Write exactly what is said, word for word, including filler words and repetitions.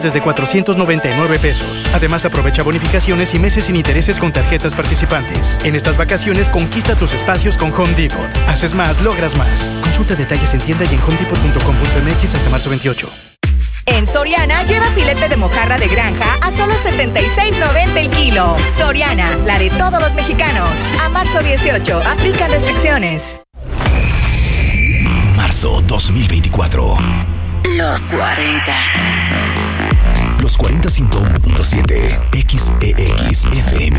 desde cuatrocientos noventa y nueve pesos. Además, aprovecha bonificaciones y meses sin intereses con tarjetas participantes. En estas vacaciones, conquista tus espacios con Home Depot. Haces más, logras más. Consulta detalles en tienda y en home depot punto com punto m x hasta marzo veintiocho. En Soriana, lleva filete de mojarra de granja a solo setenta y seis noventa el kilo. Soriana, la de todos los mexicanos. A marzo dieciocho, aplican restricciones. Marzo dos mil veinticuatro. Los cuarenta. Los cuarenta ciento uno punto siete X E X F M.